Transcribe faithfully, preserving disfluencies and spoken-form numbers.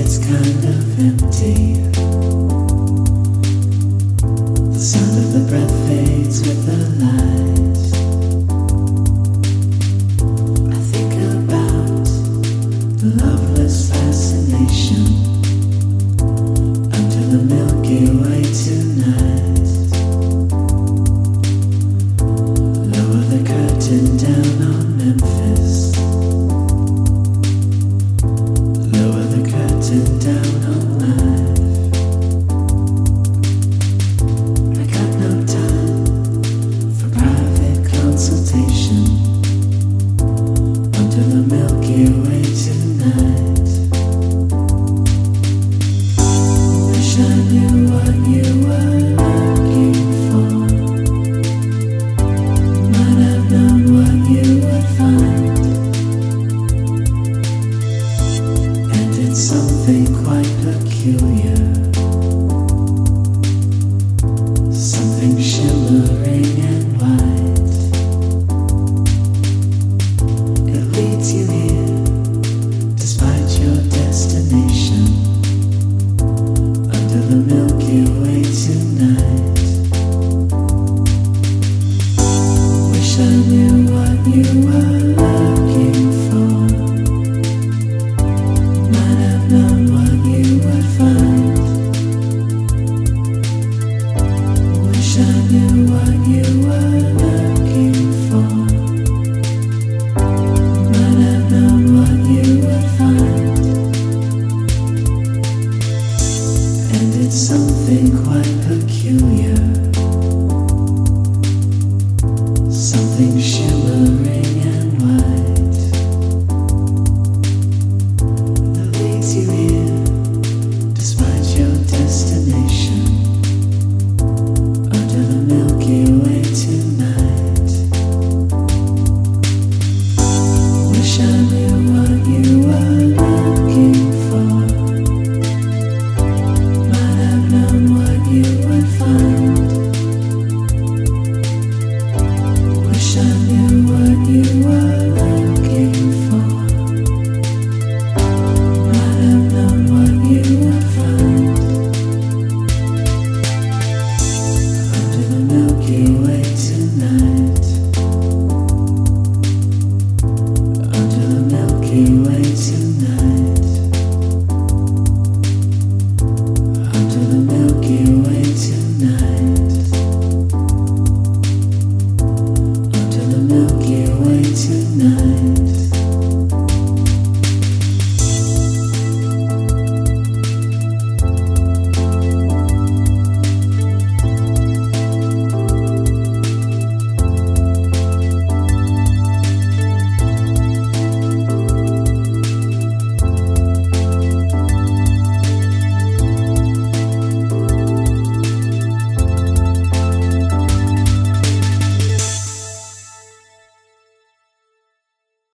it's kind of empty. The sound of the breath fades with the light. I think about the loveless fascination under the Milky Way tonight. Lower the curtain down on Memphis. Lower the curtain down on life. I got no time for private consultation under the Milky Way tonight. Wish I knew what you were looking for. Might have known what you would find. And it's something quite peculiar, something shimmering and white. It leads you here, despite your destination, under the Milky Way tonight. Wish I knew what you were